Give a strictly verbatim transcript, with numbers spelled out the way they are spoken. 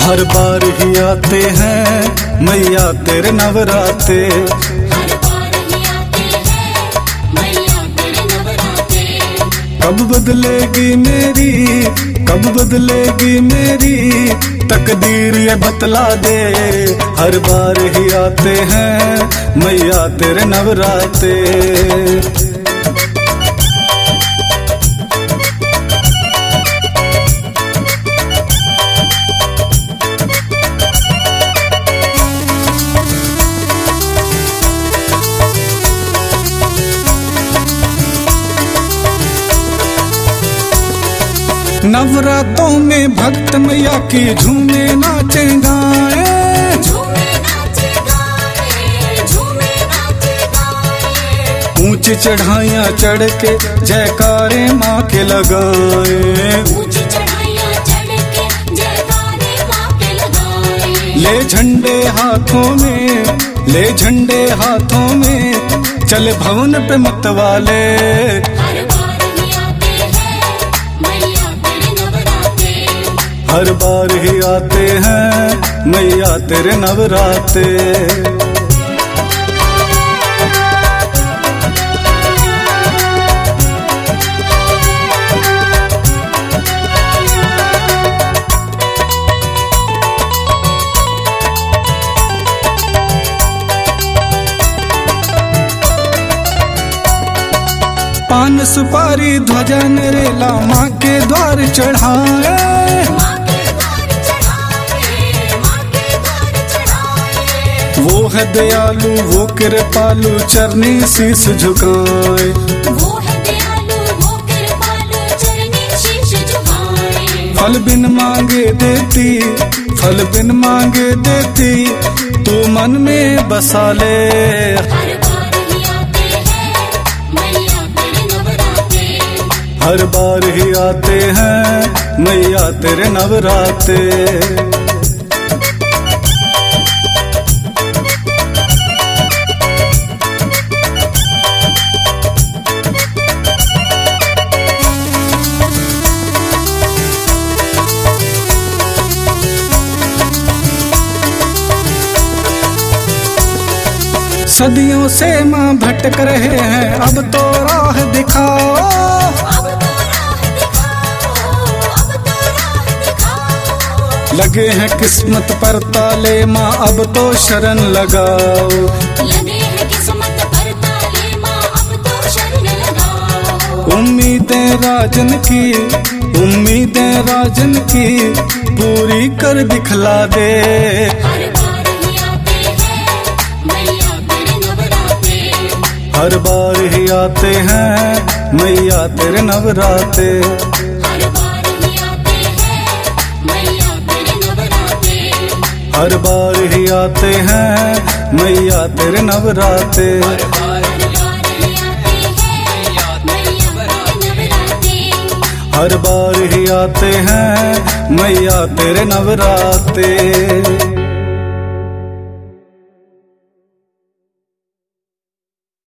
हर बार ही आते हैं मैया तेरे नवराते। हर बार ही आते हैं मैया तेरे नवराते। कब बदलेगी मेरी कब बदलेगी मेरी तकदीर ये बतला दे। हर बार ही आते हैं मैया तेरे नवराते। नवरातों में भक्त मैया की झूमे नाचे गाए। झूमे नाचे गाए, झूमे नाचे गाए। ऊंची चढ़ाइयाँ चढ़ के जयकारे माँ के लगाए। ऊंची चढ़ाइयाँ चढ़ के जयकारे माँ के लगाए। ले झंडे हाथों में ले झंडे हाथों में चले भवन पे मतवाले। हर बार ही आते हैं मैया तेरे नवराते। हर बार ही आते हैं मैया तेरे नवराते। पान सुपारी ध्वजा नरेला माँ के द्वार चढ़ाए। माँ के द्वार चढ़ाए, माँ के द्वार चढ़ाए। वो है दयालु वो कृपालु चरनी शीश झुकाए। वो है दयालु वो कृपालु चरनी शीश झुकाए। फल बिन मांगे देती फल बिन मांगे देती तू मन में बसा ले। हर बार ही आते हैं मैया तेरे नवराते। हर बार ही आते हैं मैया तेरे नवराते। सदियों से माँ भटक रहे हैं अब तो राह दिखाओ। अब तो राह दिखाओ, अब तो राह दिखाओ। लगे हैं किस्मत पर ताले माँ अब तो शरण लगाओ। लगे हैं किस्मत पर ताले माँ अब तो शरण लगाओ। उम्मीदें राजन की उम्मीदें राजन की पूरी कर दिखला दे। हर बार ही आते हैं मैया तेरे नवराते। हर बार ही आते हैं मैया तेरे नवराते। हर बार ही आते हैं मैया तेरे नवराते। हर बार ही आते हैं मैया तेरे नवराते। हर बार ही आते हैं मैया तेरे नवराते। हर बार ही आते हैं मैया तेरे नवराते।